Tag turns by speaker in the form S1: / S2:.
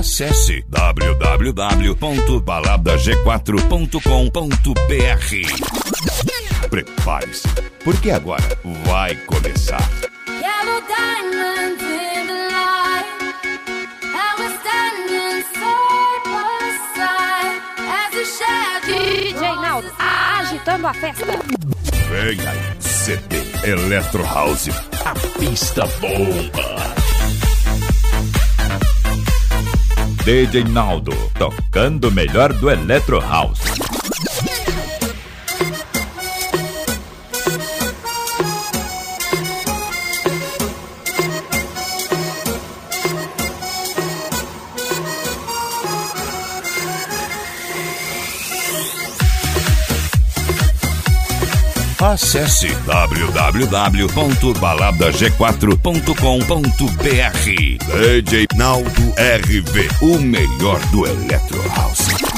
S1: Acesse www.baladag4.com.br. Prepare-se, porque agora vai começar.
S2: Yellow diamonds in the light, and we're standing side by side as a shadow.
S3: DJ Naldo, agitando a festa.
S1: Vem aí, CD Electro House, a pista bomba. DJ Naldo, tocando o melhor do Electro House. Acesse www.baladag4.com.br. DJ Naldo RV, o melhor do Electro House.